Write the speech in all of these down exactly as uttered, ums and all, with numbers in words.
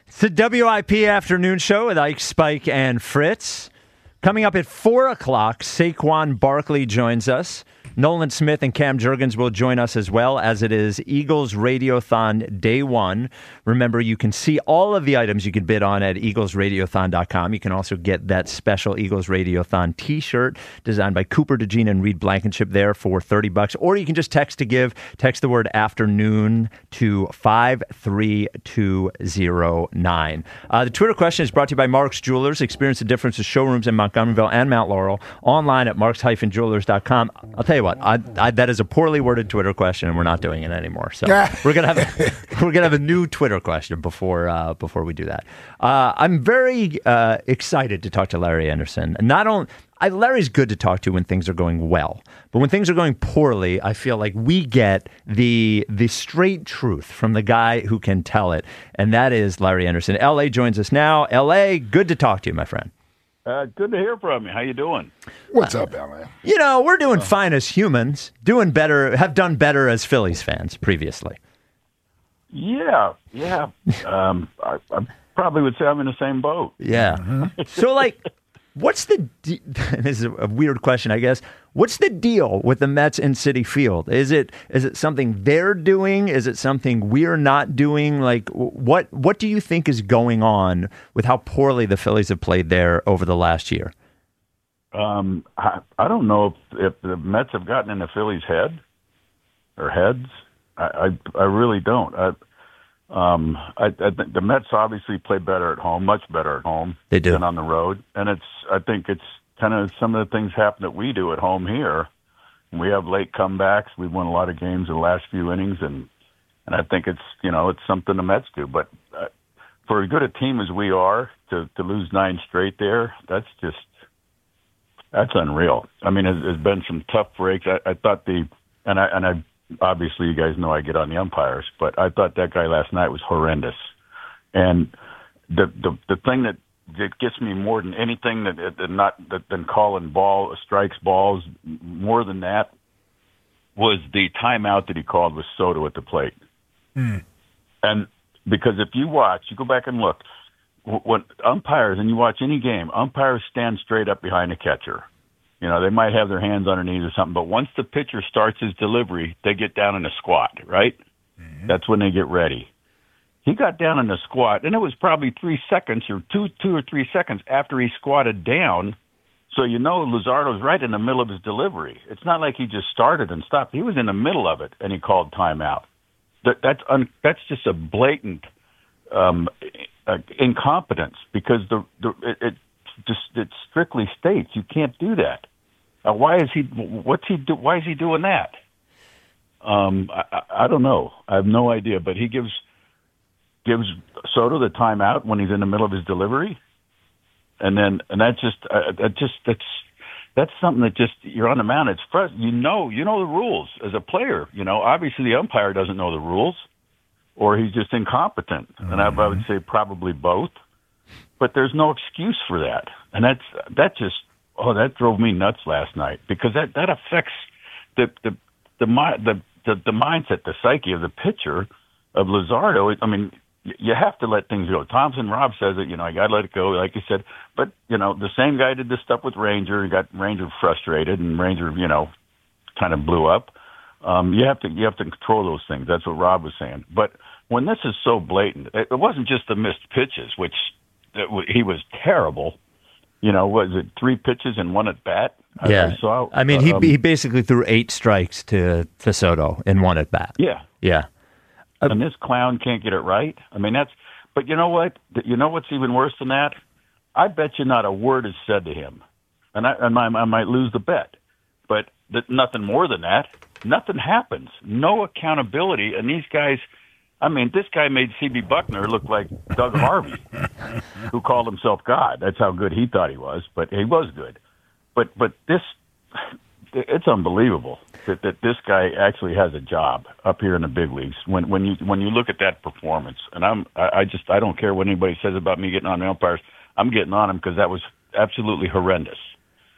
It's the W I P Afternoon Show with Ike, Spike, and Fritz. Coming up at four o'clock, Saquon Barkley joins us. Nolan Smith and Cam Jurgens will join us as well, as it is Eagles Radiothon Day one. Remember, you can see all of the items you can bid on at eagles radiothon dot com. You can also get that special Eagles Radiothon t-shirt designed by Cooper DeGene and Reed Blankenship there for thirty bucks. Or you can just text to give. Text the word afternoon to five three two zero nine. Uh, the Twitter question is brought to you by Mark's Jewelers. Experience the difference with showrooms in Montgomeryville and Mount Laurel. Online at marks dash jewelers dot com. I'll tell you what, I, I, that is a poorly worded Twitter question, and we're not doing it anymore. So we're gonna have a, we're gonna have a new Twitter question before uh, before we do that. Uh, I'm very uh, excited to talk to Larry Anderson. Not only I, Larry's good to talk to when things are going well, but when things are going poorly, I feel like we get the the straight truth from the guy who can tell it, and that is Larry Anderson. L A joins us now. L A, good to talk to you, my friend. Uh, good to hear from you. How you doing? What's up, L A? You know, we're doing fine as humans, doing better, have done better as Phillies fans previously. Yeah, yeah. um, I, I probably would say I'm in the same boat. Yeah. Mm-hmm. So, like, what's the de- this is a weird question, I guess. What's the deal with the Mets in Citi Field? Is it is it something they're doing? Is it something we're not doing? Like, what what do you think is going on with how poorly the Phillies have played there over the last year? Um, I, I don't know if, if the Mets have gotten in the Phillies' head or heads. I I, I really don't. I, um, I, I think the Mets obviously play better at home, much better at home they do. than on the road, and it's I think it's. kind of some of the things happen that we do at home here. We have late comebacks. We've won a lot of games in the last few innings, and and I think it's you know it's something the Mets do. But uh, for as good a team as we are, to to lose nine straight there, that's just that's unreal. I mean, there's, there's been some tough breaks. I, I thought the and I and I obviously you guys know I get on the umpires, but I thought that guy last night was horrendous. And the the the thing that It gets me more than anything that, that not that, than calling ball strikes balls. More than that was the timeout that he called with Soto at the plate. Mm. And because if you watch, you go back and look, when umpires and you watch any game, umpires stand straight up behind the catcher. You know, they might have their hands underneath or something, but once the pitcher starts his delivery, they get down in a squat. Right? Mm-hmm. That's when they get ready. He got down in a squat, and it was probably three seconds or two, two or three seconds after he squatted down. So you know Luzardo's right in the middle of his delivery. It's not like he just started and stopped. He was in the middle of it, and he called timeout. That, that's un, that's just a blatant um, uh, incompetence because the, the it, it just it strictly states you can't do that. Uh, why is he? What's he do? Why is he doing that? Um, I, I don't know. I have no idea. But he gives. gives Soto the timeout when he's in the middle of his delivery, and then and that just uh, that just that's that's something that just you're on the mound. It's frust- you know you know the rules as a player. You know obviously the umpire doesn't know the rules, or he's just incompetent, mm-hmm. and I, I would say probably both. But there's no excuse for that, and that's that just oh that drove me nuts last night because that that affects the the the the the, the mindset, the psyche of the pitcher of Luzardo. I mean. You have to let things go. Thompson Rob says it, you know, I got to let it go, like you said. But, you know, the same guy did this stuff with Ranger. He got Ranger frustrated, and Ranger, you know, kind of blew up. Um, you have to you have to control those things. That's what Rob was saying. But when this is so blatant, it, it wasn't just the missed pitches, which it, he was terrible. You know, was it three pitches and one at bat? Yeah. I, saw, I mean, he um, he basically threw eight strikes to, to Soto in one at bat. Yeah. Yeah. And this clown can't get it right. I mean, that's. But you know what? You know what's even worse than that? I bet you not a word is said to him, and I, and I, I might lose the bet. But th- nothing more than that. Nothing happens. No accountability. And these guys. I mean, this guy made C B Buckner look like Doug Harvey, who called himself God. That's how good he thought he was. But he was good. But but this. It's unbelievable that, that this guy actually has a job up here in the big leagues. When when you when you look at that performance, and I'm I, I just I don't care what anybody says about me getting on the umpires. I'm getting on him because that was absolutely horrendous.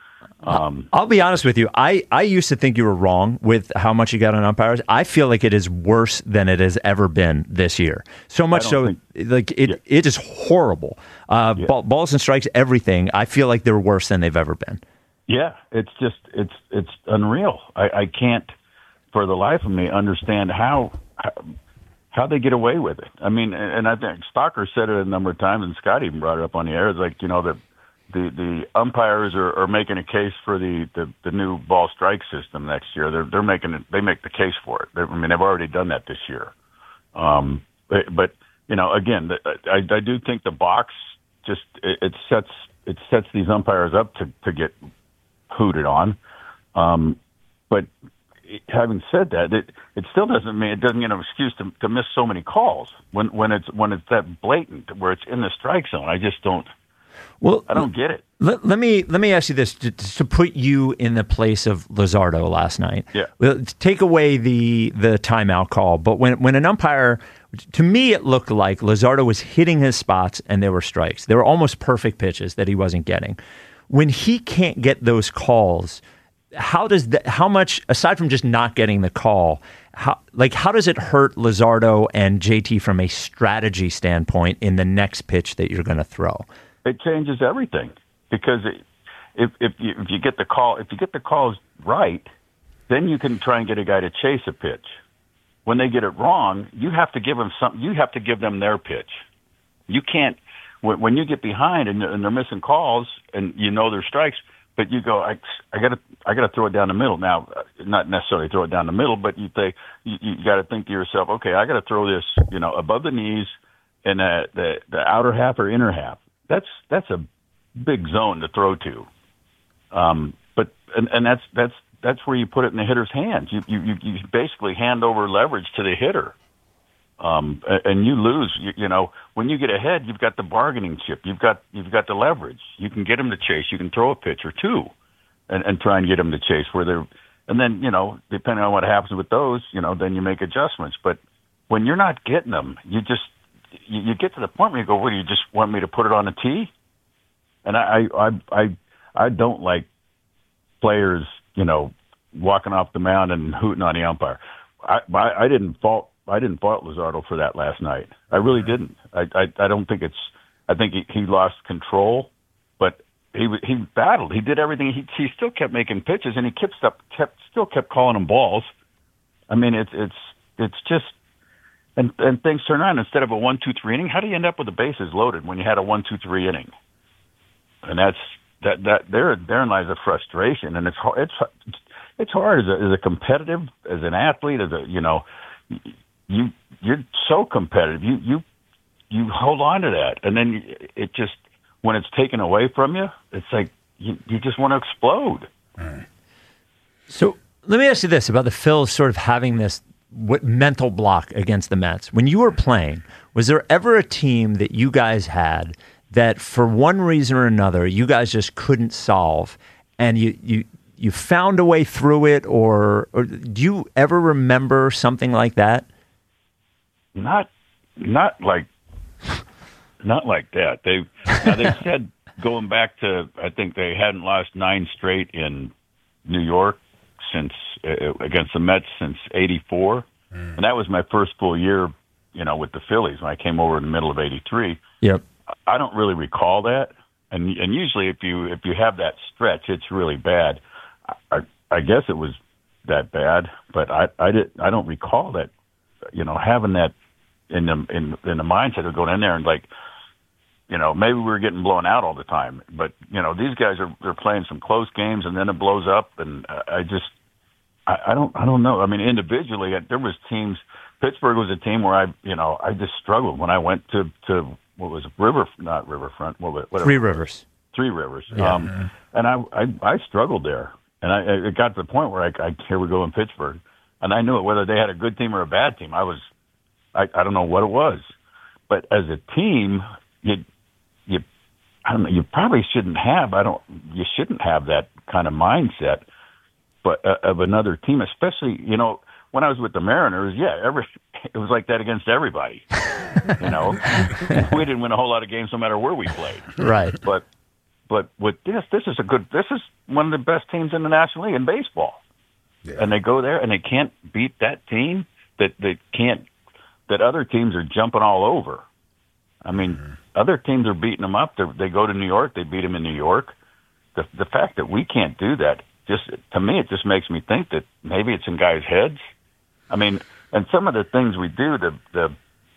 Um, I'll be honest with you. I, I used to think you were wrong with how much you got on umpires. I feel like it is worse than it has ever been this year. So much so, think, like it, yeah. it is horrible. Uh, yeah. ball, balls and strikes, everything. I feel like they're worse than they've ever been. Yeah, it's just it's it's unreal. I, I can't, for the life of me, understand how, how how they get away with it. I mean, and I think Stalker said it a number of times, and Scott even brought it up on the air. It's like, you know, the the, the umpires are, are making a case for the, the, the new ball strike system next year. They're they're making it. They make the case for it. They're, I mean, they've already done that this year. Um, but, but you know, again, the, I I do think the box just it, it sets it sets these umpires up to to get hooted on. Um, but having said that, it, it still doesn't mean it doesn't get an excuse to, to miss so many calls when, when it's when it's that blatant where it's in the strike zone. I just don't. Well, I don't get it. Let, let me let me ask you this to, to put you in the place of Luzardo last night. Yeah. Well, take away the the timeout call, but when when an umpire, to me, it looked like Luzardo was hitting his spots and there were strikes. They were almost perfect pitches that he wasn't getting. When he can't get those calls, how does that, how much, aside from just not getting the call, how like how does it hurt Luzardo and J T from a strategy standpoint in the next pitch that you're going to throw? It changes everything because it, if if you, if you get the call if you get the calls right, then you can try and get a guy to chase a pitch. When they get it wrong, you have to give them some. You have to give them their pitch. You can't. When you get behind and they're missing calls and you know they're strikes, but you go, I, I got to, I got to throw it down the middle. Now, not necessarily throw it down the middle, but you think you, you got to think to yourself, okay, I got to throw this, you know, above the knees in the, the the outer half or inner half. That's that's a big zone to throw to. Um, but and, and that's that's that's where you put it in the hitter's hands. You you you basically hand over leverage to the hitter. Um, and you lose, you, you know, when you get ahead, you've got the bargaining chip. You've got, you've got the leverage. You can get them to chase. You can throw a pitch or two and, and try and get them to chase where they're, and then, you know, depending on what happens with those, you know, then you make adjustments. But when you're not getting them, you just, you, you get to the point where you go, what, do you just want me to put it on a tee? And I, I, I, I don't like players, you know, walking off the mound and hooting on the umpire. I, I, I didn't fault, I didn't fault Luzardo for that last night. I really didn't. I, I, I don't think it's. I think he, he lost control, but he he battled. He did everything. He he still kept making pitches, and he kept up, kept still kept calling them balls. I mean, it's it's it's just, and and things turn around. Instead of a one two three inning, how do you end up with the bases loaded when you had a one two three inning? And that's that that there therein lies a frustration, and it's it's it's hard as a as a competitive, as an athlete, as a you know. You you're so competitive. You you you hold on to that, and then it just when it's taken away from you, it's like you, you just want to explode. Right. So let me ask you this about the Phils sort of having this what, mental block against the Mets. When you were playing, was there ever a team that you guys had that for one reason or another you guys just couldn't solve, and you you you found a way through it, or, or do you ever remember something like that? Not, not like, not like that. They, now they said going back to, I think they hadn't lost nine straight in New York since uh, against the Mets since eighty-four, mm. and that was my first full year, you know, with the Phillies when I came over in the middle of eighty-three. Yep. I don't really recall that, and and usually if you if you have that stretch, it's really bad. I, I guess it was that bad, but I I did I don't recall that, you know, having that in the in in the mindset of going in there and like, you know, maybe we were getting blown out all the time, but you know these guys are they're playing some close games and then it blows up, and I just I, I don't I don't know. I mean, individually there was teams. Pittsburgh was a team where I you know I just struggled when I went to to what was it, River not Riverfront what whatever Three Rivers Three Rivers yeah. um, and I, I I struggled there. And I, it got to the point where I, I, here we go in Pittsburgh, and I knew it, whether they had a good team or a bad team. I was, I, I don't know what it was, but as a team, you, you, I don't know, you probably shouldn't have. I don't. You shouldn't have that kind of mindset, but uh, of another team, especially you know when I was with the Mariners. Yeah, every it was like that against everybody. You know, we didn't win a whole lot of games no matter where we played. Right, but. but with this, this is a good. This is one of the best teams in the National League in baseball, yeah. and they go there and they can't beat that team. That they can't. That other teams are jumping all over. I mean, mm-hmm. other teams are beating them up. They're, they go to New York. They beat them in New York. The the fact that we can't do that, just to me, it just makes me think that maybe it's in guys' heads. I mean, and some of the things we do, the the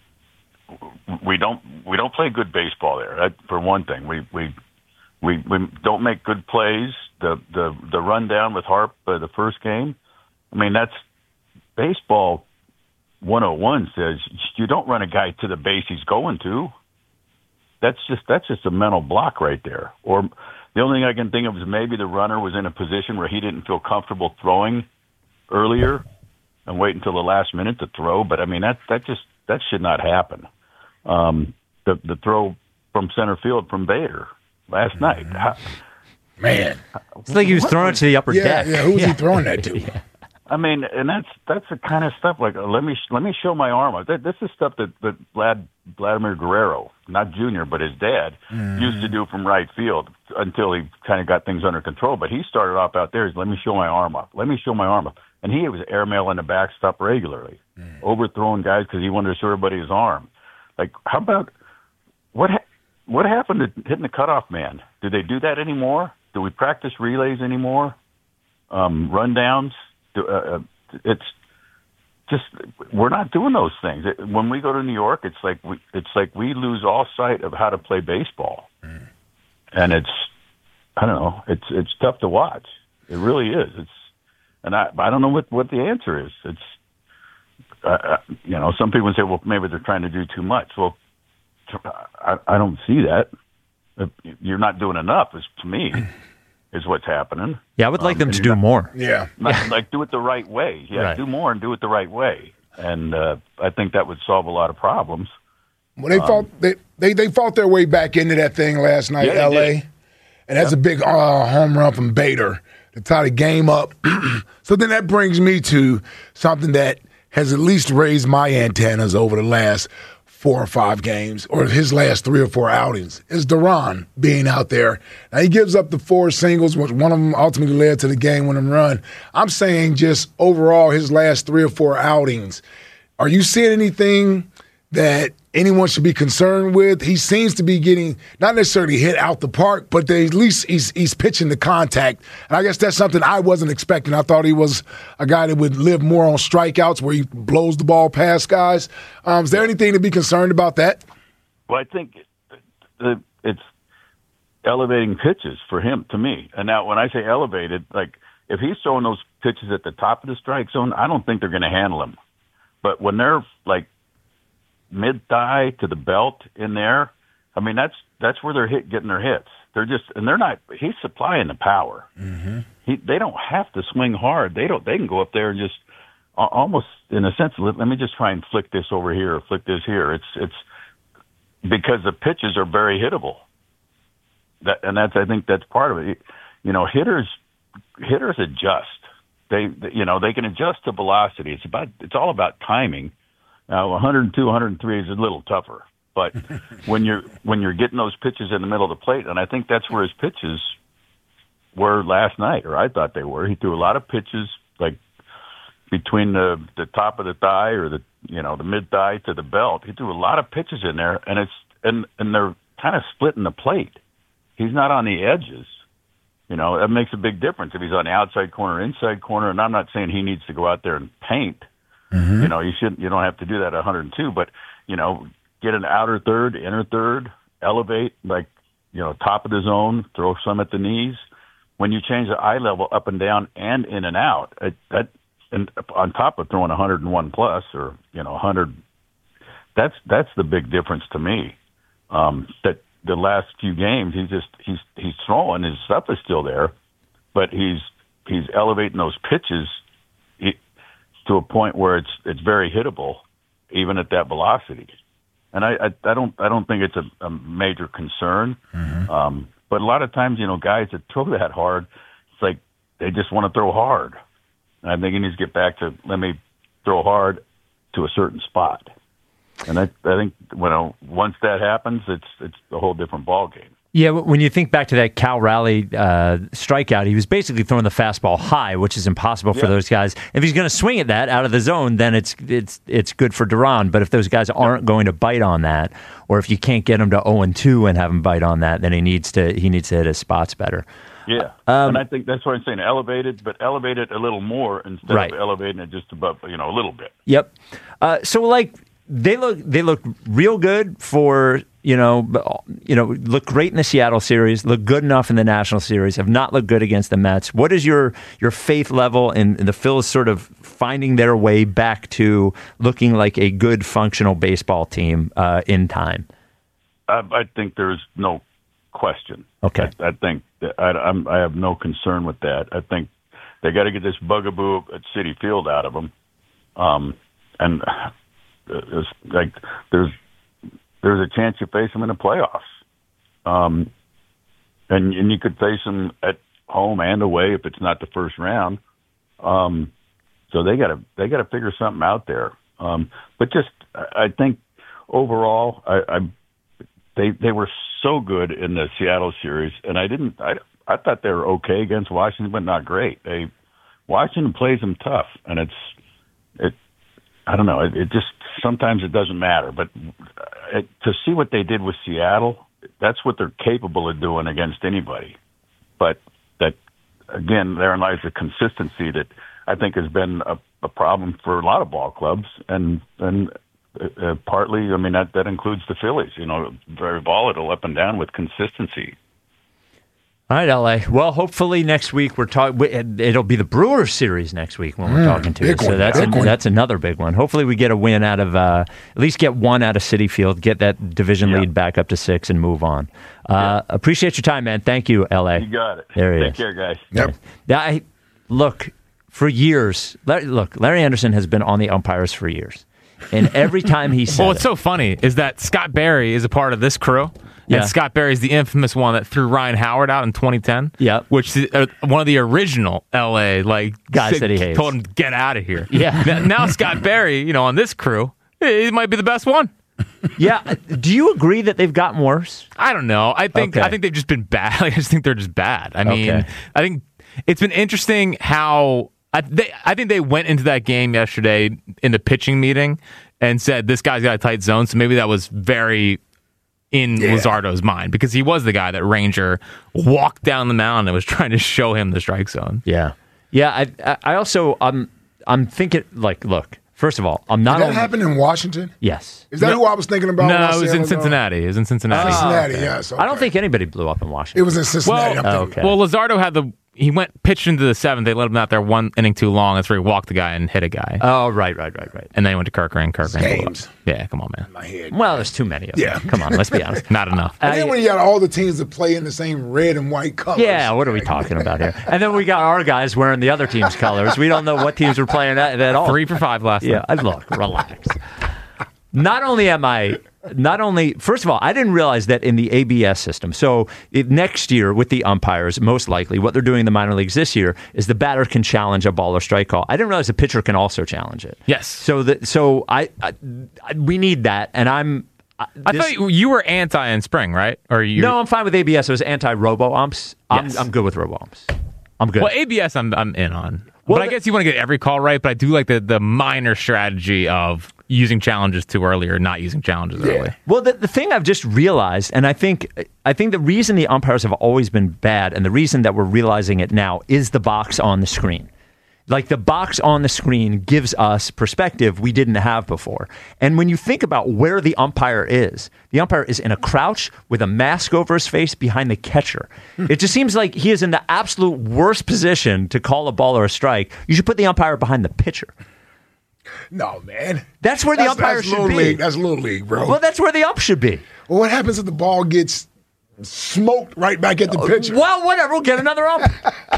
we don't we don't play good baseball there. That, for one thing, we we we we don't make good plays. The the the rundown with Harp uh, the first game. I mean, that's baseball. one oh one says you don't run a guy to the base he's going to. That's just that's just a mental block right there. Or the only thing I can think of is maybe the runner was in a position where he didn't feel comfortable throwing earlier and wait until the last minute to throw. But I mean that that just that should not happen. Um, the the throw from center field from Bader last night. How, Man, it's like he was throwing it to the upper yeah, deck. Yeah, who was yeah. he throwing that to? yeah. I mean, and that's that's the kind of stuff like uh, let me let me show my arm. That, this is stuff that that Vlad, Vladimir Guerrero, not Junior, but his dad, mm. used to do from right field until he kind of got things under control. But he started off out there as let me show my arm up, let me show my arm up, and he was airmail in the backstop regularly, mm. overthrowing guys because he wanted to show everybody his arm. Like, how about what ha- what happened to hitting the cutoff man? Do they do that anymore? Do we practice relays anymore? Um, rundowns? Uh, it's just we're not doing those things. It, when we go to New York, it's like we it's like we lose all sight of how to play baseball, mm. and it's I don't know. It's it's tough to watch. It really is. It's and I I don't know what, what the answer is. It's uh, you know some people say well maybe they're trying to do too much. Well, I, I don't see that. You're not doing enough. Is to me. Is what's happening. Yeah, I would like um, them to do not, more. Yeah. Not, like, do it the right way. Yeah, right. do more and do it the right way. And uh, I think that would solve a lot of problems. Well, they, um, fought, they, they, they fought their way back into that thing last night, yeah, L A. Did. And that's yeah. a big uh, home run from Bader to tie the game up. So then that brings me to something that has at least raised my antennas over the last four or five games, or his last three or four outings, is Duran being out there. Now, he gives up the four singles, which one of them ultimately led to the game-winning run. I'm saying just overall his last three or four outings. Are you seeing anything that anyone should be concerned with? He seems to be getting not necessarily hit out the park, but they, at least he's he's pitching the contact. And I guess that's something I wasn't expecting. I thought he was a guy that would live more on strikeouts where he blows the ball past guys. Um, is there anything to be concerned about that? Well, I think it's elevating pitches for him, to me. And now when I say elevated, like if he's throwing those pitches at the top of the strike zone, I don't think they're going to handle him. But when they're like mid-thigh to the belt in there, I mean, that's that's where they're hit, getting their hits. They're just, and they're not, he's supplying the power. Mm-hmm. He, they don't have to swing hard. They don't, they can go up there and just uh, almost, in a sense, let, let me just try and flick this over here or flick this here. It's, it's because the pitches are very hittable. That, and that's, I think that's part of it. You know, hitters, hitters adjust. They, you know, they can adjust to velocity. It's about, it's all about timing. Now, one oh two, one oh three is a little tougher, but when you're when you're getting those pitches in the middle of the plate, and I think that's where his pitches were last night, or I thought they were. He threw a lot of pitches like between the the top of the thigh or the you know the mid thigh to the belt. He threw a lot of pitches in there, and it's and and they're kind of splitting the plate. He's not on the edges. You know, that makes a big difference if he's on the outside corner, inside corner. And I'm not saying he needs to go out there and paint. Mm-hmm. You know, you shouldn't. You don't have to do that at one oh two, but you know, get an outer third, inner third, elevate like you know, top of the zone, throw some at the knees. When you change the eye level up and down and in and out, it, that and on top of throwing one oh one plus or you know one hundred, that's that's the big difference to me. Um, that the last few games, he's just he's he's throwing, his stuff is still there, but he's he's elevating those pitches to a point where it's it's very hittable, even at that velocity. And I I, I don't I don't think it's a, a major concern. Mm-hmm. Um, but a lot of times, you know, guys that throw that hard, it's like they just want to throw hard. And I think he needs to get back to let me throw hard to a certain spot. And I I think you know once that happens, it's it's a whole different ball game. Yeah, when you think back to that Cal Raleigh uh, strikeout, he was basically throwing the fastball high, which is impossible for yeah. those guys. If he's going to swing at that out of the zone, then it's it's it's good for Duran. But if those guys aren't going to bite on that, or if you can't get him to oh and two and have him bite on that, then he needs to he needs to hit his spots better. Yeah, Um, and I think that's what I'm saying. Elevated, but elevate it a little more instead Right. of elevating it just above, you know, a little bit. Yep. Uh, so like they look they look real good for. You know, you know, look great in the Seattle series, look good enough in the National Series, have not looked good against the Mets. What is your your faith level in, in the Phils sort of finding their way back to looking like a good functional baseball team uh, in time? I, I think there's no question. Okay. I, I think that I, I'm, I have no concern with that. I think they got to get this bugaboo at Citi Field out of them, um, and it's like there's. There's a chance you face them in the playoffs, um, and and you could face them at home and away if it's not the first round. Um, so they got to they got to figure something out there. Um, but just I think overall, I, I they they were so good in the Seattle series, and I didn't I I thought they were okay against Washington, but not great. They Washington plays them tough, and it's it. I don't know. It, it just sometimes it doesn't matter, but it, to see what they did with Seattle, that's what they're capable of doing against anybody. But that again, therein lies the consistency that I think has been a, a problem for a lot of ball clubs, and and uh, partly, I mean that that includes the Phillies. You know, very volatile up and down with consistency. All right, L A. Well, hopefully next week we're talking. It'll be the Brewers series next week when we're Mm, talking to you. big So one, that's a, big one. that's another big one. Hopefully we get a win out of uh, at least get one out of Citi Field, get that division Yeah. lead back up to six, and move on. Uh, Appreciate your time, man. Thank you, L A. You got it. There he Take is. care, guys. Yep. Yeah, I, look, for years, Larry, look, Larry Anderson has been on the umpires for years. And every time he said Well, what's it, so funny is that Scott Barry is a part of this crew. Yeah. And Scott Barry's the infamous one that threw Ryan Howard out in twenty ten. Yeah. Which is uh, one of the original L A like Guys said- that he hates. told him to get out of here. Yeah. Now, now Scott Barry, you know, on this crew, he might be the best one. yeah, do you agree that they've gotten worse? I don't know. I think Okay. I think they've just been bad. Like, I just think they're just bad. I mean, Okay. I think it's been interesting how I, they, I think they went into that game yesterday in the pitching meeting and said this guy's got a tight zone. So maybe that was very in Yeah. Luzardo's mind because he was the guy that Ranger walked down the mound and was trying to show him the strike zone. Yeah, yeah. I, I- I also, I'm, I'm thinking like, look. First of all, I'm not. Did that only, happen in Washington? Yes. Is that No. who I was thinking about? when I No, it was said in Luzardo? Cincinnati. It was in Cincinnati. Cincinnati, okay. yes. I don't okay. think anybody blew up in Washington. It was in Cincinnati. Well, I'm thinking. okay. Well, Luzardo had the he went pitched into the seventh. They let him out there one inning too long. That's where he walked the guy and hit a guy. Oh, right, right, right, right. And then he went to Kirkland. Kirkland blew up. Games. Yeah, come on, man. My head. Well, there's too many of them. Yeah. Come on, let's be honest. Not enough. And then I- when you got all the teams that play in the same red and white colors. Yeah, what are we talking about here? And then we got our guys wearing the other team's colors. We don't know what teams were playing at, at all. Three for five last Yeah, night. I- look, relax. Not only am I, not only, first of all, I didn't realize that in the A B S system. So it, next year with the umpires, most likely, what they're doing in the minor leagues this year is the batter can challenge a ball or strike call. I didn't realize the pitcher can also challenge it. Yes. So that, so I, I, I we need that, and I'm. I, I this- thought you, you were anti in spring, right? Or you? no, I'm fine with A B S. It was anti-robo umps. I'm, Yes. I'm good with robo umps. I'm good. Well, A B S, I'm I'm in on. Well, but I the- guess you want to get every call right. But I do like the the minor strategy of using challenges too early or not using challenges early. Well, the, the thing I've just realized, and I think I think the reason the umpires have always been bad, and the reason that we're realizing it now, is the box on the screen. Like the box on the screen gives us perspective we didn't have before. And when you think about where the umpire is, the umpire is in a crouch with a mask over his face behind the catcher. It just seems like he is in the absolute worst position to call a ball or a strike. You should put the umpire behind the pitcher. No, man. That's where the That's, umpire that's should little be. league. That's little league, bro. Well, that's where the ump should be. Well, what happens if the ball gets smoked right back at the pitcher? Well, whatever. We'll get another ump.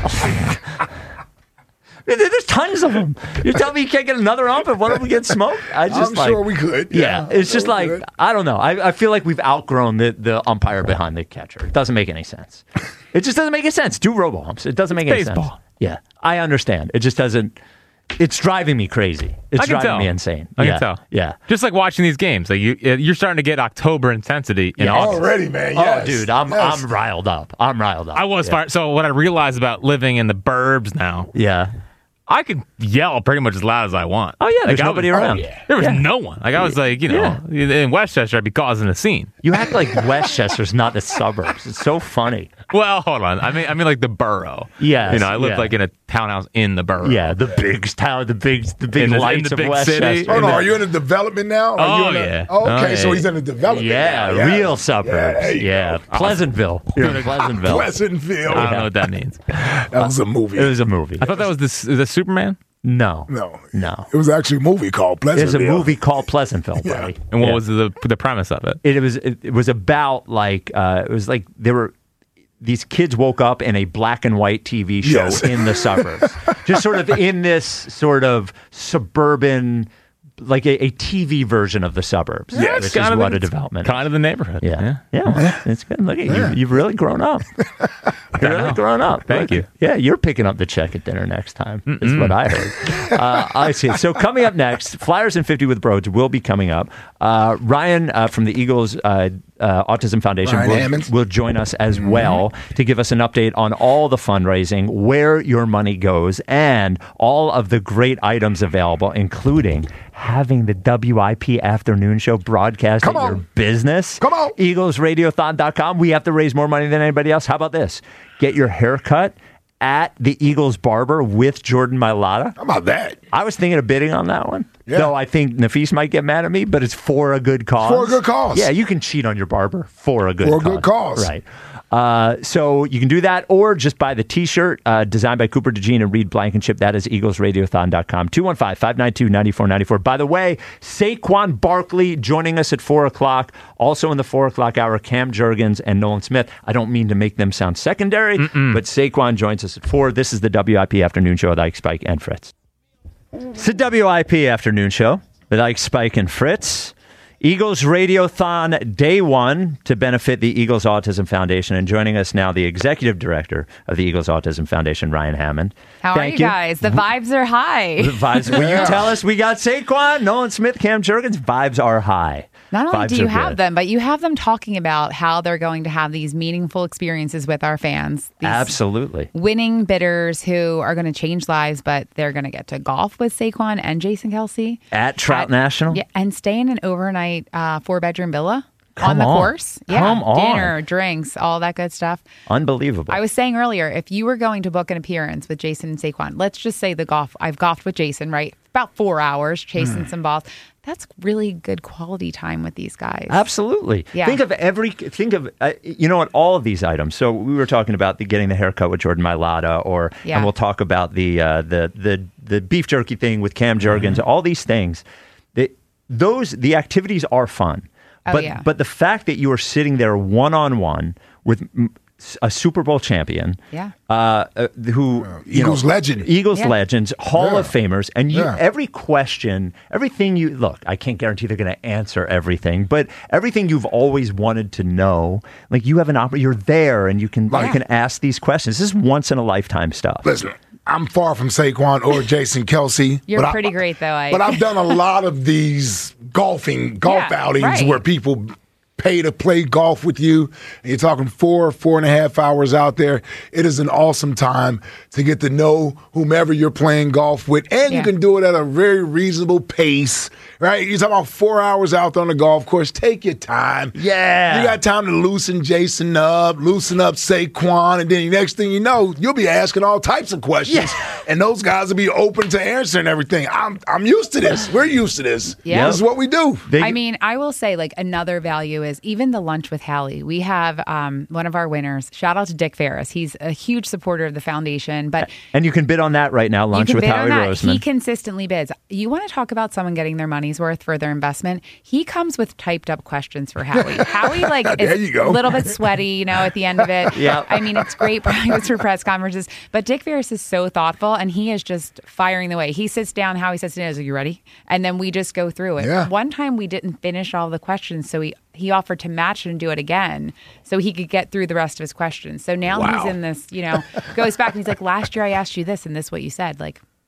There's tons of them. You tell me you can't get another ump if one of them gets smoked? I just I'm like, sure we could. Yeah, Yeah, it's just I'm sure like we could. I don't know. I, I feel like we've outgrown the, the umpire behind the catcher. It doesn't make any sense. It just doesn't make any sense. Do robo umps. It doesn't make any sense. baseball. Yeah, I understand. It just doesn't. It's driving me crazy. It's I can driving tell. me insane. I yeah. can tell. Yeah. Just like watching these games, like you, you're starting to get October intensity in Yeah. August. Already, man. Yes. Oh, dude, I'm Yes. I'm riled up. I'm riled up. I was yeah. fired. So what I realized about living in the burbs now, Yeah. I can yell pretty much as loud as I want. Oh yeah. There's Like, I nobody was- around. oh, yeah. There was Yeah. no one. Like I was like, you know, in Westchester, I'd be causing a scene. You act like Westchester's not the suburbs. It's so funny. Well, hold on. I mean, I mean, like the borough. Yes, You know, I lived yeah. like in a townhouse in the borough. Yeah, the big town, the big, the big In the- in lights the of big Westchester. city. Oh, in no, the- are you in the development now? Are you Oh, in the- yeah. Oh, okay, Oh, so yeah. he's in the development Yeah, now. real Yeah, suburbs. there you Yeah, go. Pleasantville. You're in Pleasantville. Pleasantville. I don't know what that means. That was a movie. It was a movie. I thought that was this the Superman. No, no. no. It was actually a movie called There's a Pleasantville. movie called Pleasantville, buddy. And what Yeah. was the the premise of it? It, it was it, it was about like uh, it was like there were these kids woke up in a black and white T V show Yes. in the suburbs, just sort of in this sort of suburban, like a, a T V version of the suburbs. Yes. which is Kind of what the- a development. Kind of the neighborhood. Yeah, yeah, it's good. Look at you. You've really grown up. You're really grown up. Thank Look, you. Yeah, you're picking up the check at dinner next time. Is what I heard. uh, I see. So coming up next, Flyers and fifty with Broads will be coming up. Uh, Ryan uh, from the Eagles uh, uh, Autism Foundation Ryan will, Hammonds. will join us as well to give us an update on all the fundraising, where your money goes, and all of the great items available, including having the W I P afternoon show broadcast Come at on. your business. Come on. Eagles Radio Thon dot com. We have to raise more money than anybody else. How about this? Get your hair cut at the Eagles Barber with Jordan Mailata. How about that? I was thinking of bidding on that one. Yeah. Though I think Nafis might get mad at me, but it's for a good cause. For a good cause. Yeah, you can cheat on your barber for a good For a cause. good cause. Right. Uh, so you can do that, or just buy the T-shirt uh, designed by Cooper DeJean and Reed Blankenship. That is eagles radio thon dot com. two one five, five nine two, nine four nine four. By the way, Saquon Barkley joining us at four o'clock. Also in the four o'clock hour, Cam Jurgens and Nolan Smith. I don't mean to make them sound secondary, Mm-mm. but Saquon joins us at four. This is the W I P Afternoon Show with Ike, Spike, and Fritz. It's the W I P Afternoon Show with Ike, Spike, and Fritz. Eagles Radiothon Day One to benefit the Eagles Autism Foundation. And joining us now, the Executive Director of the Eagles Autism Foundation, Ryan Hammond. How Thank are you guys? The vibes are high. The vibes. Will you tell us we got Saquon, Nolan Smith, Cam Jurgens? Vibes are high. Not only Vibes do you are have good. them, but you have them talking about how they're going to have these meaningful experiences with our fans. These Absolutely. winning bidders who are going to change lives, but they're going to get to golf with Saquon and Jason Kelsey At Trout At- National? Yeah, and stay in an overnight uh, four-bedroom villa Come on the on. course. Yeah, Come on. dinner, drinks, all that good stuff. Unbelievable. I was saying earlier, if you were going to book an appearance with Jason and Saquon, let's just say the golf. I've golfed with Jason, right? About four hours, chasing Hmm. some balls. That's really good quality time with these guys. Absolutely. Yeah. Think of every. Think of uh, you know what all of these items. So we were talking about the getting the haircut with Jordan Mailata, or Yeah. and we'll talk about the uh, the the the beef jerky thing with Cam Jurgens. Mm-hmm. All these things. They, those the activities are fun, Oh, but yeah. but the fact that you are sitting there one on one with mm, a Super Bowl champion, Yeah. uh, uh, who you Eagles know, legend. Eagles Yeah. legends, Hall Yeah. of Famers, and you Yeah. every question, everything you look. I can't guarantee they're going to answer everything, but everything you've always wanted to know, like you have an opportunity. You're there, and you can you Yeah. can ask these questions. This is once in a lifetime stuff. Listen, I'm far from Saquon or Jason Kelsey. You're but I- pretty great, though. I, But I've done a lot of these golfing golf Yeah, outings right. where people pay to play golf with you. And you're talking four, four and a half hours out there. It is an awesome time to get to know whomever you're playing golf with. And you Yeah. can do it at a very reasonable pace, right? You're talking about four hours out there on the golf course. Take your time. Yeah. You got time to loosen Jason up, loosen up Saquon, and then the next thing you know, you'll be asking all types of questions. And those guys will be open to answering everything. I'm I'm used to this. We're used to this. Yeah. This is what we do. They- I mean, I will say, like, another value is even the lunch with Hallie. We have um, one of our winners. Shout out to Dick Ferris. He's a huge supporter of the foundation, but and you can bid on that right now. you Lunch can with bid Howie on that. Roseman. He consistently bids. You want to talk about someone getting their money's worth for their investment? He comes with typed up questions for Howie. Howie, like, There is you go. a little bit sweaty, you know, at the end of it. Yeah. I mean, it's great practice for press conferences, but Dick Ferris is so thoughtful, and he is just firing the way. He sits down, Howie sits down, is, are you ready? And then we just go through it. Yeah. One time we didn't finish all the questions, so he he offered to match it and do it again so he could get through the rest of his questions. So now Wow. he's in this, you know, goes back and he's like, last year I asked you this and this is what you said. Like,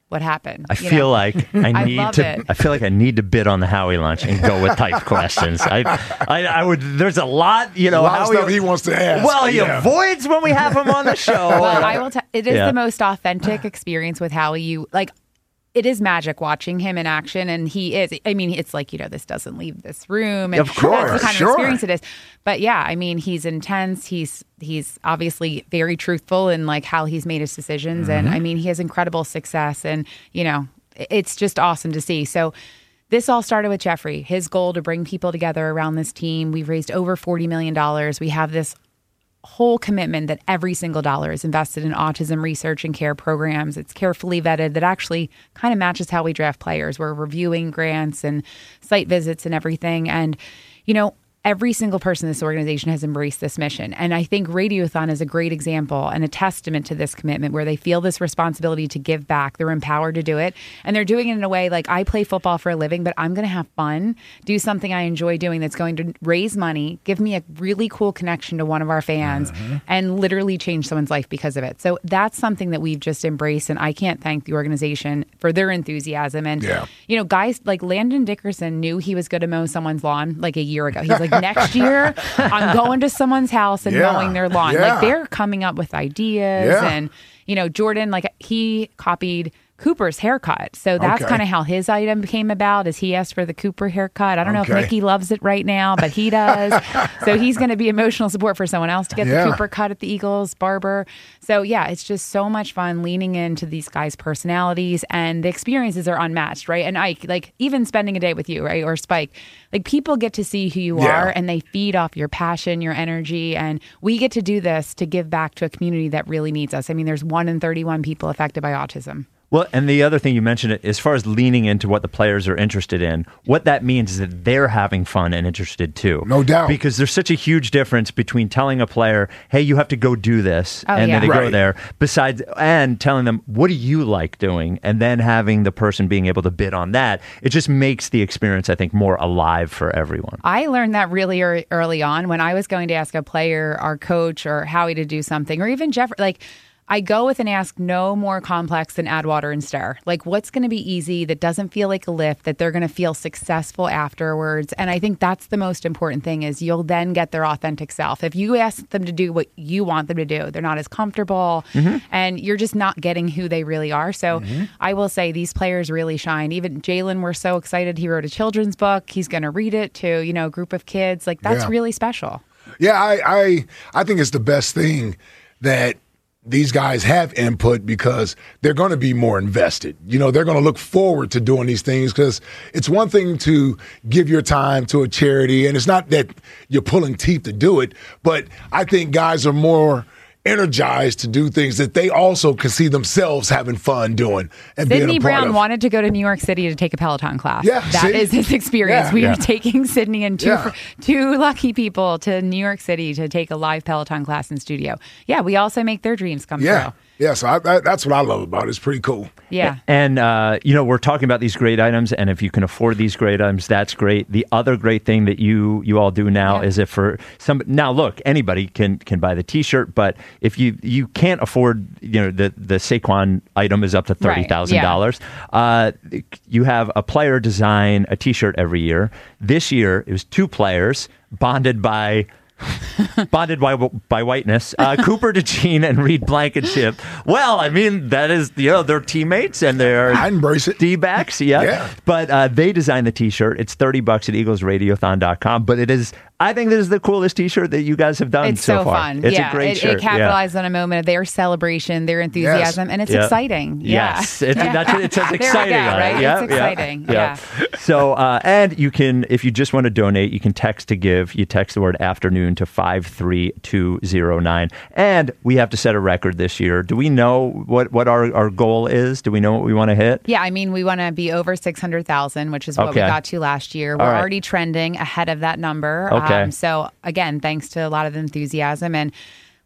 what happened. I you feel know? like I I need love to. it. I feel like I need to bid on the Howie lunch and go with type questions. I, I, I would. There's a lot, you know. A lot of Howie, stuff he wants to ask. Well, he Yeah. avoids when we have him on the show. Well, I will. T- it is Yeah. the most authentic experience with Howie. You like. It is magic watching him in action, and he is. I mean, it's like, you know, this doesn't leave this room, and Of course, that's the kind sure. of experience it is. But yeah, I mean, he's intense. He's he's obviously very truthful in like how he's made his decisions, Mm-hmm. and I mean, he has incredible success, and you know, it's just awesome to see. So. This all started with Jeffrey, his goal to bring people together around this team. We've raised over forty million dollars. We have this whole commitment that every single dollar is invested in autism research and care programs. It's carefully vetted. That actually kind of matches how we draft players. We're reviewing grants and site visits and everything. And, you know, every single person in this organization has embraced this mission. And I think Radiothon is a great example and a testament to this commitment where they feel this responsibility to give back. They're empowered to do it. And they're doing it in a way like, I play football for a living, but I'm going to have fun, do something I enjoy doing that's going to raise money, give me a really cool connection to one of our fans, Mm-hmm. and literally change someone's life because of it. So that's something that we've just embraced. And I can't thank the organization for their enthusiasm. And, Yeah. you know, guys like Landon Dickerson knew he was going to mow someone's lawn like a year ago. He's like, next year, I'm going to someone's house and Yeah. mowing their lawn. Yeah. Like they're coming up with ideas. Yeah. And, you know, Jordan, like he copied Cooper's haircut. So that's Okay. kind of how his item came about, is he asked for the Cooper haircut. I don't know Okay. if Mickey loves it right now, but he does. So he's going to be emotional support for someone else to get Yeah. the Cooper cut at the Eagles barber. So yeah, it's just so much fun leaning into these guys' personalities, and the experiences are unmatched, right? And Ike, like even spending a day with you, right? Or Spike, like people get to see who you Yeah. are and they feed off your passion, your energy. And we get to do this to give back to a community that really needs us. I mean, there's one in thirty-one people affected by autism. Well, and the other thing you mentioned, as far as leaning into what the players are interested in, what that means is that they're having fun and interested too. No doubt. Because there's such a huge difference between telling a player, hey, you have to go do this, Oh, and yeah. then they go Right. there, besides, and telling them, what do you like doing? And then having the person being able to bid on that. It just makes the experience, I think, more alive for everyone. I learned that really ear- early on when I was going to ask a player, our coach, or Howie to do something, or even Jeff, like, I go with and ask no more complex than add water and stir. Like, what's going to be easy that doesn't feel like a lift, that they're going to feel successful afterwards. And I think that's the most important thing, is you'll then get their authentic self. If you ask them to do what you want them to do, they're not as comfortable, and you're just not getting who they really are. So I will say these players really shine. Even Jalen, we're so excited. He wrote a children's book. He's going to read it to, you know, a group of kids. Like, that's Yeah. really special. Yeah, I, I I think it's the best thing that these guys have input, because they're going to be more invested. You know, they're going to look forward to doing these things, because it's one thing to give your time to a charity, and it's not that you're pulling teeth to do it, but I think guys are more energized to do things that they also can see themselves having fun doing and being Sydney a part Brown of. wanted to go to New York City to take a Peloton class. Yeah, that see? is his experience. Yeah. we Yeah. are taking Sydney and two Yeah. two lucky people to New York City to take a live Peloton class in studio. Yeah, we also make their dreams come Yeah, true. yeah. So I, I, that's what I love about it. It's pretty cool. Yeah. And, uh, you know, we're talking about these great items, and if you can afford these great items, that's great. The other great thing that you you all do now Yeah. is if for some, now look, anybody can can buy the T-shirt, but if you you can't afford, you know, the, the Saquon item is up to thirty thousand dollars. Uh, you have a player design a T-shirt every year. This year, it was two players bonded by... bonded by by whiteness, uh, Cooper DeJean and Reed Blankenship. Well, I mean, that is, you know, they're teammates and they're I embrace it. D-backs, yeah. Yeah. But uh, they designed the T-shirt. It's thirty bucks at eagles radiothon dot com. But it is, I think this is the coolest T-shirt that you guys have done It's so, so, far. fun. It's yeah, a great it, shirt. it capitalized on a moment of their celebration, their enthusiasm, and it's Yeah. exciting. Yeah. Yes, it, that's, it says There we exciting go, on it. right? Yeah, It's yeah, exciting. Yeah. So, uh, and you can, if you just want to donate, you can text to give. You text the word afternoon to five three two zero nine. And we have to set a record this year. Do we know what, what our, our goal is? Do we know what we want to hit? Yeah, I mean, we want to be over six hundred thousand, which is what Okay. we got to last year. We're All right. already trending ahead of that number. Okay. Um, so, again, thanks to a lot of the enthusiasm. And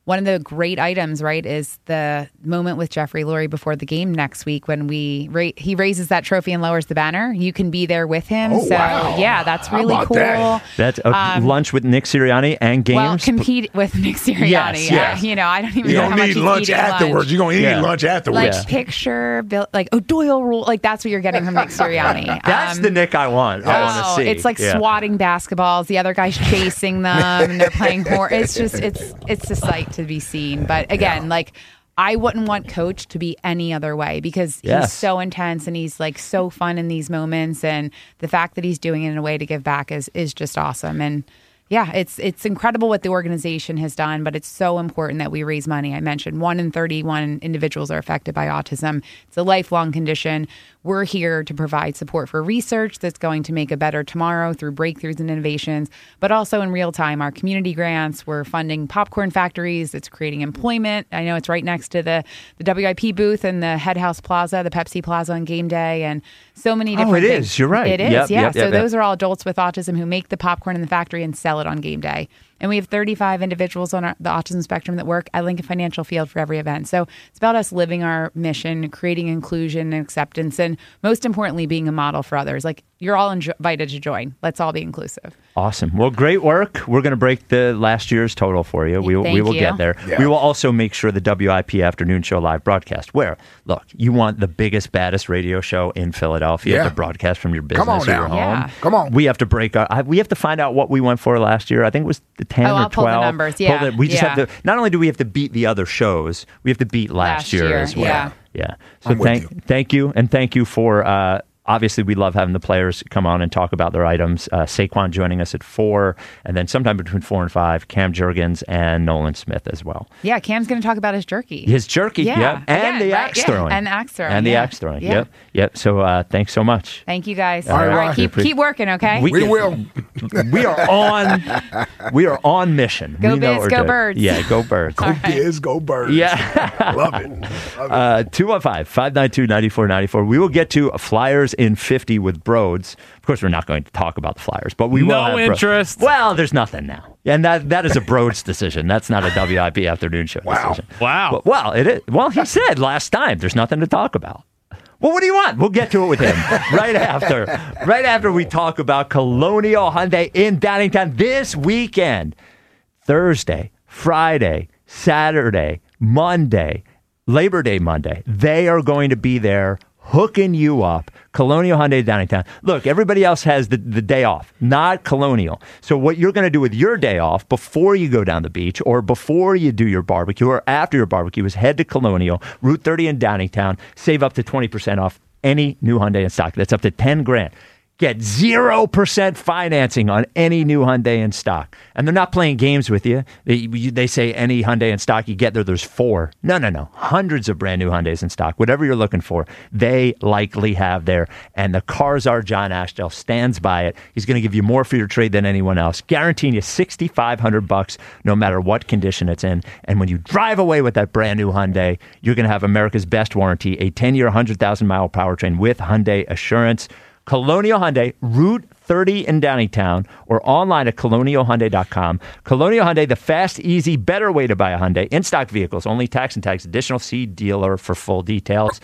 one of the great items, right, is the moment with Jeffrey Lurie before the game next week when we ra- he raises that trophy and lowers the banner. You can be there with him. Oh, so, wow. yeah, that's How really about cool. that? That's a Um, lunch with Nick Sirianni and games. Well, compete with Nick Sirianni. Yes, yes. Uh, you know, I don't even You know don't how much need he's lunch eating afterwards. lunch. You're going to eat Yeah. lunch Like afterwards. Yeah. picture, build, like O'Doyle rule. Like that's what you're getting from Nick Sirianni. That's Um, the Nick I want. I want Oh, to see. it's like Yeah. swatting basketballs. The other guy's chasing them, and they're playing more. It's just, it's, it's a sight to be seen. But again, like I wouldn't want Coach to be any other way because he's Yes. so intense and he's like so fun in these moments, and the fact that he's doing it in a way to give back is is just awesome. And yeah, it's it's incredible what the organization has done, but it's so important that we raise money. I mentioned one in thirty-one individuals are affected by autism. It's a lifelong condition. We're here to provide support for research that's going to make a better tomorrow through breakthroughs and innovations, but also in real time, our community grants. We're funding popcorn factories. It's creating employment. I know it's right next to the, the W I P booth and the Head House Plaza, the Pepsi Plaza on game day, and so many different Oh, it things. is. You're right. It is, Yep, yeah. yep, so yep, yep. those are all adults with autism who make the popcorn in the factory and sell it on game day. And we have thirty-five individuals on our, the autism spectrum that work at Lincoln Financial Field for every event. So it's about us living our mission, creating inclusion and acceptance, and most importantly, being a model for others. Like you're all injo- invited to join. Let's all be inclusive. Awesome. Well, great work. We're going to break the last year's total for you. We, Thank we will you. get there. Yeah. We will also make sure the W I P Afternoon Show live broadcast, where, look, you want the biggest, baddest radio show in Philadelphia Yeah. to broadcast from your business Come on or your now. home. Yeah. Come on. We have to break our, I- we have to find out what we went for last year. I think it was the ten Oh, or I'll pull the twelve. numbers. Pull Yeah. the- we just Yeah. have to, not only do we have to beat the other shows, we have to beat last, Last year, year, as well. yeah. Yeah. So I'm with thank, you. thank you. And thank you for, uh, obviously, we love having the players come on and talk about their items. Uh, Saquon joining us at four, and then sometime between four and five, Cam Jurgens and Nolan Smith as well. Yeah, Cam's going to talk about his jerky. His jerky, Yeah, yep, and again, the right, axe yeah, throwing, and the axe throwing, and the yeah. axe throwing. Yeah. Yep, yep. So uh, thanks so much. Thank you guys. All All right, right, Ron. keep keep working, okay? We- We will. We are on. We are on mission. Go we know Biz, what we're go doing. Birds. Yeah, go Birds. Go Biz, go Birds. Yeah. Love it. Love it. Uh, two one five, five nine two, nine four nine four. We will get to Flyers in fifty with Broads. Of course, we're not going to talk about the Flyers, but we No will have Bro- interest. Well, there's nothing now. And that that is a Broads decision. That's not a W I P Afternoon Show Wow. decision. Wow. Well, well, it is. Well, he said last time there's nothing to talk about. Well, what do you want? We'll get to it with him right after. Right after we talk about Colonial Hyundai in Downingtown this weekend. Thursday, Friday, Saturday, Monday, Labor Day Monday. They are going to be there hooking you up. Colonial Hyundai Downingtown. Look, everybody else has the, the day off, not Colonial. So what you're going to do with your day off before you go down the beach or before you do your barbecue or after your barbecue is head to Colonial, Route thirty in Downingtown, save up to twenty percent off any new Hyundai in stock. That's up to ten grand. Get zero percent financing on any new Hyundai in stock. And they're not playing games with you. They, you, they say any Hyundai in stock you get there, there's four. No, no, no. Hundreds of brand new Hyundais in stock. Whatever you're looking for, they likely have there. And the Cars Are John Ashdale stands by it. He's going to give you more for your trade than anyone else. Guaranteeing you sixty-five hundred bucks no matter what condition it's in. And when you drive away with that brand new Hyundai, you're going to have America's best warranty, a ten-year, one hundred thousand mile powertrain with Hyundai Assurance. Colonial Hyundai, Route thirty in Downingtown, or online at colonial hyundai dot com. Colonial Hyundai, the fast, easy, better way to buy a Hyundai. In-stock vehicles, only tax and tax additional. See dealer for full details.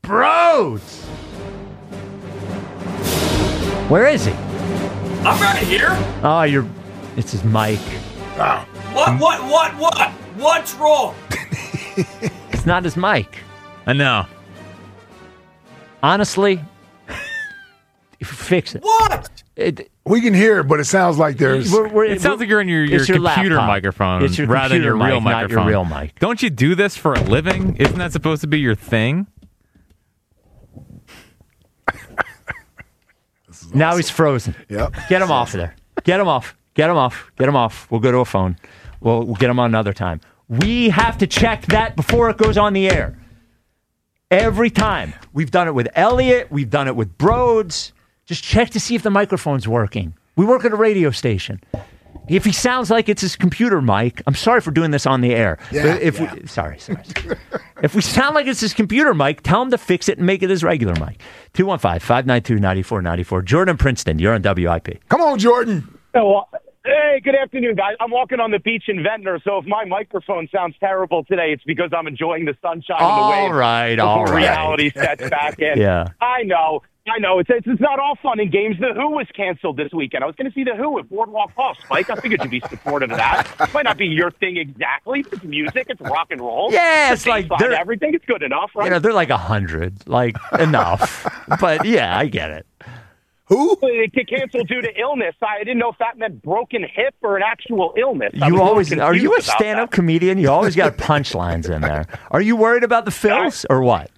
Bros! Where is he? I'm right here. Oh, you're... It's his mic. Wow. What, what, what, what? What's wrong? It's not his mic. I know. Honestly, fix it. What? It, We can hear it, but it sounds like there's. we're- we're- It sounds like you're in your, your it's your computer laptop. microphone It's your rather than computer your real mic, not microphone. your real mic. Don't you do this for a living? Isn't that supposed to be your thing? Now he's frozen. Yep. Get him off of there. Get him off. Get him off. Get him off. We'll go to a phone. We'll, we'll get him on another time. We have to check that before it goes on the air. Every time. We've done it with Elliot. We've done it with Broads. Just check to see if the microphone's working. We work at a radio station. If he sounds like it's his computer mic, I'm sorry for doing this on the air. Yeah, But if yeah. we, sorry, sorry. sorry. If we sound like it's his computer mic, tell him to fix it and make it his regular mic. two one five, five nine two, nine four nine four. Jordan Princeton, you're on W I P. Come on, Jordan. Yeah, well, Hey, good afternoon, guys. I'm walking on the beach in Ventnor, so if my microphone sounds terrible today, it's because I'm enjoying the sunshine and the All waves. right, before all right. reality sets back in. Yeah. I know. I know. It's, it's it's not all fun and games. The Who was canceled this weekend. I was going to see The Who at Boardwalk Hall, Spike. I figured you'd be supportive of that. It might not be your thing exactly. It's music. It's rock and roll. Yeah, it's the like baseline, they're- everything. It's good enough, right? You know, they're like a hundred, like enough. But yeah, I get it. Who? It get canceled due to illness. I didn't know if that meant broken hip or an actual illness. I was You a always little are you a confused about stand-up that. comedian? You always got punchlines in there. Are you worried about the Phils or what?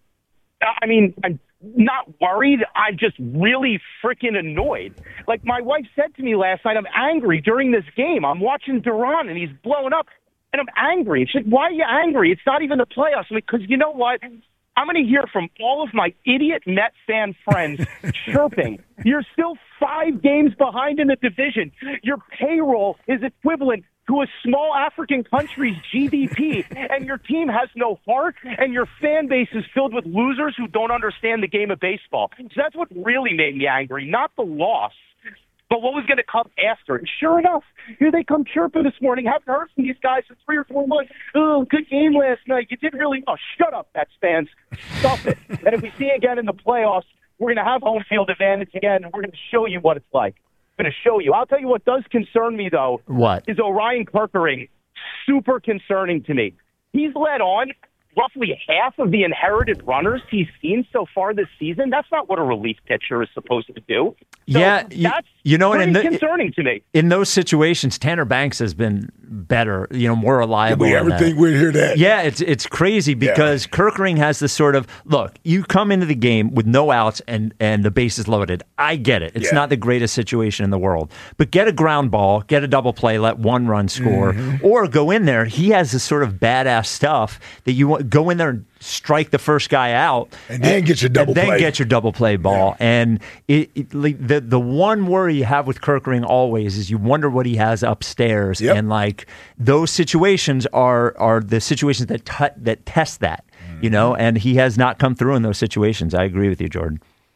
I mean, I'm not worried. I'm just really freaking annoyed. Like my wife said to me last night, I'm angry during this game. I'm watching Duran and he's blowing up, and I'm angry. She's like, why are you angry? It's not even the playoffs. I'm like, because you know what? I'm going to hear from all of my idiot Met fan friends chirping. You're still five games behind in the division. Your payroll is equivalent to a small African country's G D P, and your team has no heart, and your fan base is filled with losers who don't understand the game of baseball. So that's what really made me angry, not the loss, but what was going to come after. And sure enough, here they come chirping this morning. Haven't heard from these guys in three or four months. Oh, good game last night. You did really well. Shut up, Mets fans. Stop it. And if we see you again in the playoffs, we're going to have home field advantage again, and we're going to show you what it's like. I'm going to show you. I'll tell you what does concern me, though. What? Is Orion Kerkering super concerning to me. He's led on roughly half of the inherited runners he's seen so far this season. That's not what a relief pitcher is supposed to do. So Yeah, you- that's you know, and pretty in the- concerning to me. In those situations, Tanner Banks has been better, you know, more reliable. We in ever that. think we'd hear that? Yeah, it's it's crazy because Kerkering has this sort of look. You come into the game with no outs and and the bases loaded. I get it. It's Yeah. not the greatest situation in the world, but get a ground ball, get a double play, let one run score, Mm-hmm. or go in there. He has this sort of badass stuff that you want go in there and strike the first guy out, And then get your double and then play. get your double play ball. And it, it, like, the the one worry you have with Kerkering always is you wonder what he has upstairs, Yep. and like those situations are are the situations that t- that test that, you know. And he has not come through in those situations. I agree with you, Jordan.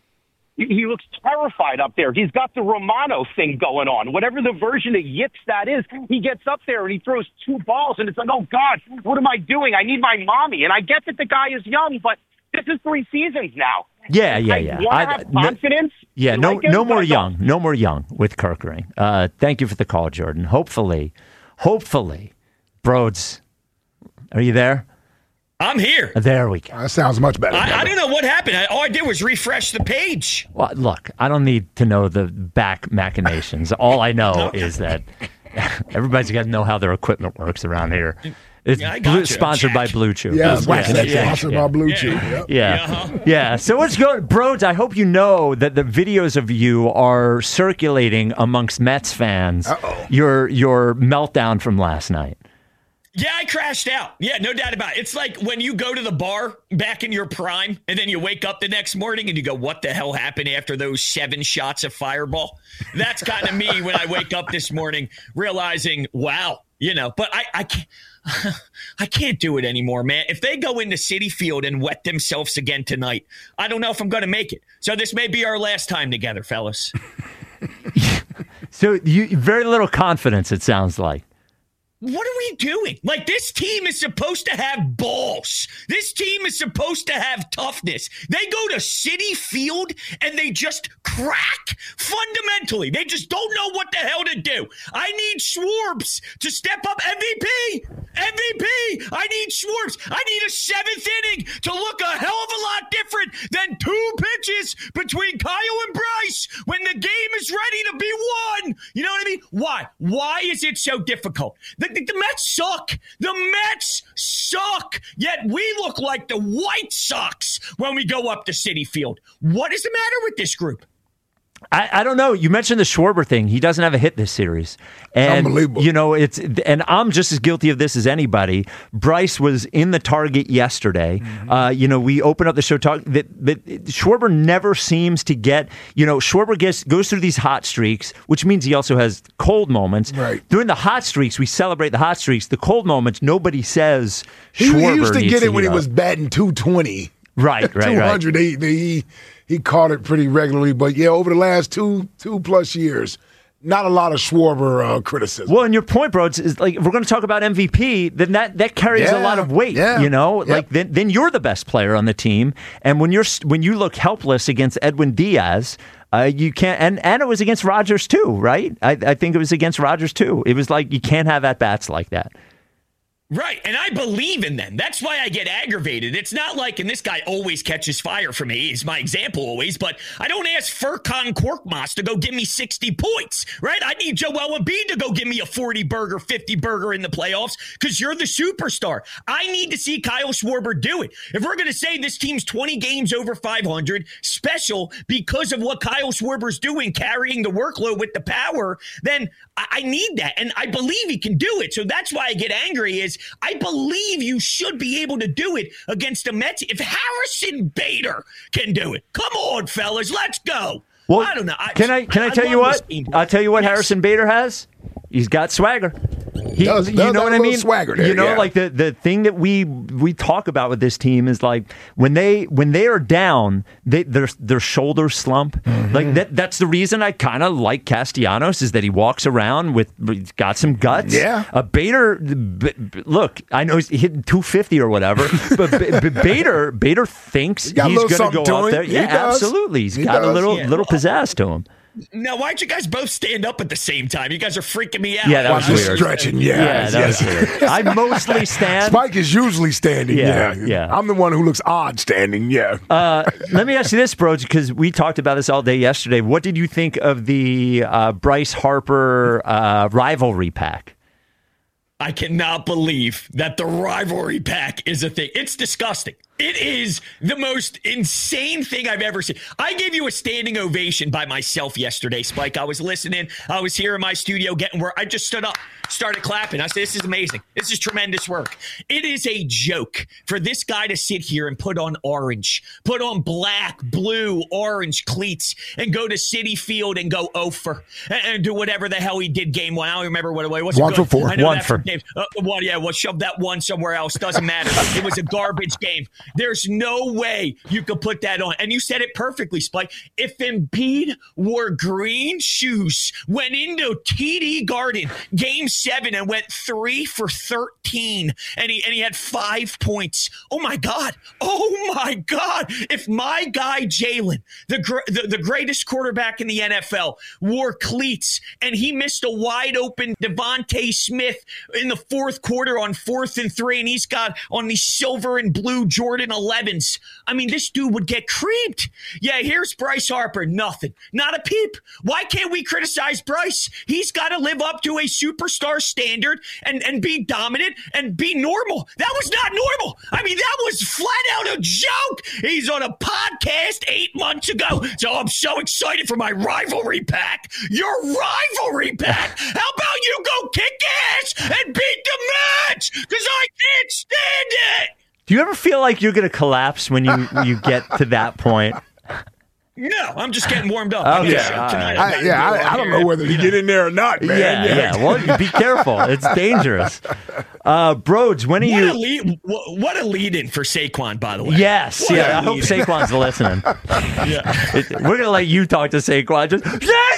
He he looks terrified up there. He's got the Romano thing going on. Whatever the version of yips that is, he gets up there and he throws two balls, and it's like, oh, God, what am I doing? I need my mommy. And I get that the guy is young, but this is three seasons now. Yeah, yeah, I yeah. want I- to have no- confidence. Yeah, I no, like him, no but more I don't. young, no more young with Kerkering. Uh, thank you for the call, Jordan. Hopefully, hopefully, Broads, are you there? I'm here. There we go. That sounds much better. I, I don't know what happened. I, all I did was refresh the page. Well, look, I don't need to know the back machinations. All I know is that everybody's got to know how their equipment works around here. It's Yeah, I got Blue, you, sponsored by Jack. Blue Chew. Yeah, That's wax right. that Yeah, sponsored yeah. by Blue Chew. Yep. Yeah. Uh-huh. Yeah. So let's go. Broads, I hope you know that the videos of you are circulating amongst Mets fans. Uh-oh. Your your meltdown from last night. Yeah, I crashed out. Yeah, no doubt about it. It's like when you go to the bar back in your prime and then you wake up the next morning and you go, what the hell happened after those seven shots of Fireball? That's kind of me when I wake up this morning realizing, wow, you know, but I, I can't. I can't do it anymore, man. If they go into Citi Field and wet themselves again tonight, I don't know if I'm going to make it. So this may be our last time together, fellas. So you very little confidence, it sounds like. What are we doing? Like, this team is supposed to have balls. This team is supposed to have toughness. They go to Citi Field and they just crack fundamentally. They just don't know what the hell to do. I need Schwartz to step up. M V P! M V P! I need Schwartz. I need a seventh inning to look a hell of a lot different than two pitches between Kyle and Bryce when the game is ready to be won. You know what I mean? Why? Why is it so difficult? The, the, the Mets suck. The Mets suck. Yet we look like the White Sox when we go up to Citi Field. What is the matter with this group? I, I don't know. You mentioned the Schwarber thing. He doesn't have a hit this series, and Unbelievable. you know it's. And I'm just as guilty of this as anybody. Bryce was in the target yesterday. Mm-hmm. Uh, you know, we open up the show talk that that Schwarber never seems to get. You know, Schwarber gets goes through these hot streaks, which means he also has cold moments. Right. During the hot streaks, we celebrate the hot streaks. The cold moments, nobody says. He, Schwarber he used to needs get it when heat he up. was batting two twenty. right, right, two right. hundred. He, he he caught it pretty regularly, but yeah, over the last two two plus years, not a lot of Schwarber uh, criticism. Well, and your point, bro, is, is like if we're going to talk about M V P, then that, that carries Yeah, a lot of weight. yeah, You know, yep. like then then you're the best player on the team, and when you're when you look helpless against Edwin Diaz. Uh, you can't, and, and it was against Rodgers too, right? I, I think it was against Rodgers too. It was like you can't have at bats like that. Right, and I believe in them. That's why I get aggravated. It's not like, and this guy always catches fire for me, is my example always, but I don't ask Furkan Korkmaz to go give me sixty points, right? I need Joel Embiid to go give me a forty-burger, fifty-burger in the playoffs because you're the superstar. I need to see Kyle Schwarber do it. If we're going to say this team's twenty games over five hundred, special because of what Kyle Schwarber's doing, carrying the workload with the power, then I, I need that, and I believe he can do it. So that's why I get angry is I believe you should be able to do it against the Mets. If Harrison Bader can do it, come on, fellas, let's go. Well, I don't know. I, can I can I, I tell you love what? this team. I'll tell you what Yes. Harrison Bader has. He's got swagger. He, Does- you does know have what a I little mean? swagger there, you know, yeah. like the, the thing that we we talk about with this team is like when they when they are down, they their their shoulders slump. Mm-hmm. Like that that's the reason I kind of like Castellanos is that he walks around with he's got some guts. Yeah. Uh, Bader, b- b- look, I know he's hitting two fifty or whatever, but B- B- Bader Bader thinks got a he's little going to go something to up him. there. He Yeah, does. absolutely. He's He got a does. little Yeah. little pizzazz to him. Now, why'd you guys both stand up at the same time? You guys are freaking me out. Yeah, that Watch was the weird. stretching. Yeah, Yeah, that was yes. weird. I mostly stand. Spike is usually standing. Yeah, Yeah, yeah. I'm the one who looks odd standing. Yeah. Uh, let me ask you this, bro, because we talked about this all day yesterday. What did you think of the uh, Bryce Harper uh, rivalry pack? I cannot believe that the rivalry pack is a thing. It's disgusting. It is the most insane thing I've ever seen. I gave you a standing ovation by myself yesterday, Spike. I was listening. I was here in my studio getting work. I just stood up, started clapping. I said, this is amazing. This is tremendous work. It is a joke for this guy to sit here and put on orange, put on black, blue, orange cleats and go to Citi Field and go oh for and, and do whatever the hell he did game one. I don't remember what it was. It wasn't One good. for four. I know One that for- from Dave. Uh, well, yeah, well, shove that one somewhere else. Doesn't matter. It was a garbage game. There's no way you could put that on. And you said it perfectly, Spike. If Embiid wore green shoes, went into T D Garden, game seven, and went three for thirteen, and he and he had five points. Oh my God. Oh my God. If my guy Jalen, the, gr- the the greatest quarterback in the N F L, wore cleats and he missed a wide open Devontae Smith in the fourth quarter on fourth and three, and he's got on these silver and blue Jordan elevens. I mean, this dude would get creeped. Yeah, here's Bryce Harper. Nothing. Not a peep. Why can't we criticize Bryce? He's got to live up to a superstar standard and, and be dominant and be normal. That was not normal. I mean, that was flat out a joke. He's on a podcast eight months ago. So I'm so excited for my rivalry pack. Your rivalry pack. How about you go kick ass and beat the Mets? Because I can't stand it. Do you ever feel like you're going to collapse when you, you get to that point? No, I'm just getting warmed up. Okay, I guess, all tonight right. I'm I, not yeah, gonna go I, I on don't here. know whether to get in there or not, man. Yeah, yeah. Well, be careful. It's dangerous. Uh, Broads, when are What you? a lead! What what a lead-in for Saquon, by the way. Yes, What yeah. a I hope lead-in. Saquon's listening. Yeah. It- we're gonna let you talk to Saquon. Just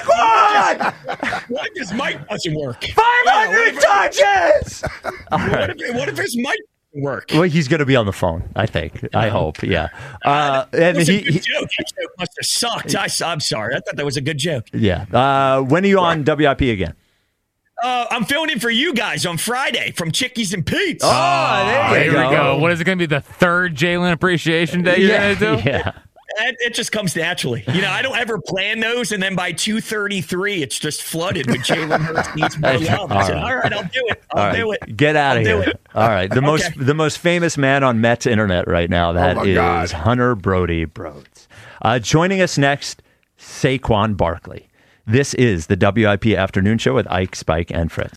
Saquon, What if his mic doesn't work? five hundred touches. All What right. if, what if his mic doesn't work? Well, he's going to be on the phone. I think. I hope. Yeah. Uh, and That was he, a good he- joke. That joke must have sucked. I, I'm sorry. I thought that was a good joke. yeah. Uh, when are you on W I P again? Uh, I'm filling in for you guys on Friday from Chickies and Pete's. Oh, Oh, there here you we go. go. What is it going to be? The third Jalen Appreciation Day you're Yeah. going to do? Yeah. It, it just comes naturally. You know, I don't ever plan those, and then by two thirty-three, it's just flooded with Jalen Hurts needs more love. I said, All right. all right, I'll do it. I'll All right, do it. get out I'll of do here. it. All right, the most Okay. the most famous man on Mets internet right now. That my is God. Hunter Brody Broads. Uh, joining us next, Saquon Barkley. This is the W I P Afternoon Show with Ike, Spike, and Fritz.